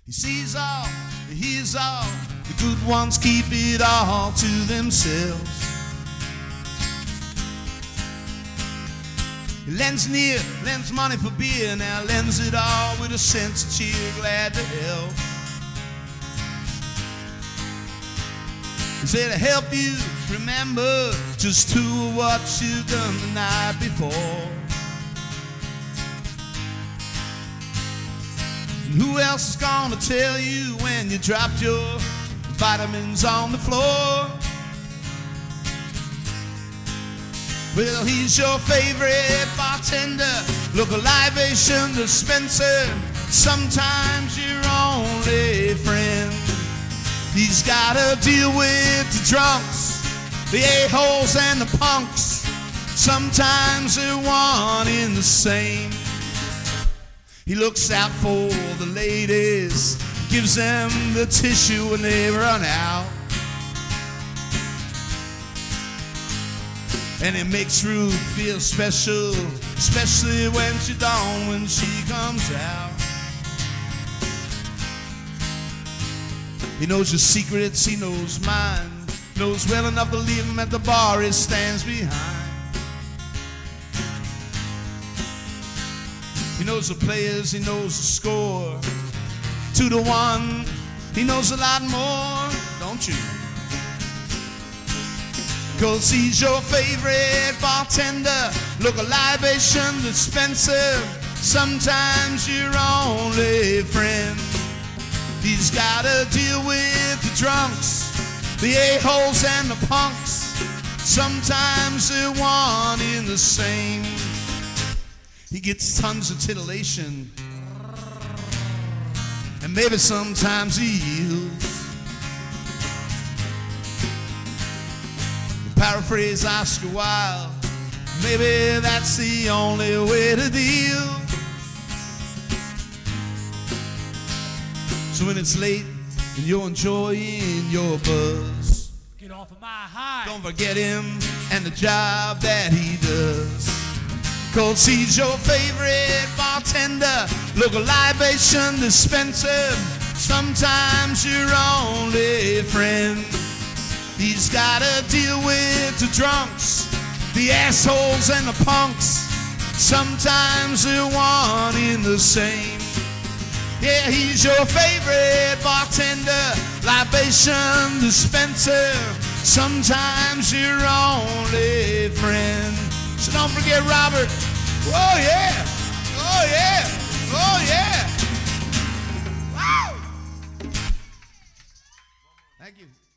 He sees all, he hears all, the good ones keep it all to themselves. He lends an ear, lends money for beer, now lends it all with a sense of cheer, glad to help. He said to help you remember just who or what you've done the night before. And who else is gonna tell you when you dropped your vitamins on the floor? Well, he's your favorite bartender, local libation dispenser, sometimes your only friend. He's gotta deal with the drunks, the a-holes and the punks, sometimes they're one in the same. He looks out for the ladies, gives them the tissue when they run out. And it makes Ruth feel special, especially when she's gone, when she comes out. He knows your secrets, he knows mine, knows well enough to leave him at the bar he stands behind. He knows the players, he knows the score. 2-1, he knows a lot more, don't you? 'Cause he's your favorite bartender, local libation dispenser, sometimes your only friend. He's gotta deal with the drunks, the a-holes and the punks, sometimes they're one in the same. He gets tons of titillation, and maybe sometimes he yields. Paraphrase Oscar Wilde, maybe that's the only way to deal. So when it's late and you're enjoying your buzz, get off of my high. Don't forget him and the job that he does. 'Cause he's your favorite bartender, local libation dispenser, sometimes your only friend. He's gotta deal with the drunks, the assholes and the punks, sometimes they're one in the same. Yeah, he's your favorite bartender, libation dispenser, sometimes your only friend. So don't forget Robert. Oh yeah, oh yeah, oh yeah. Wow. Thank you.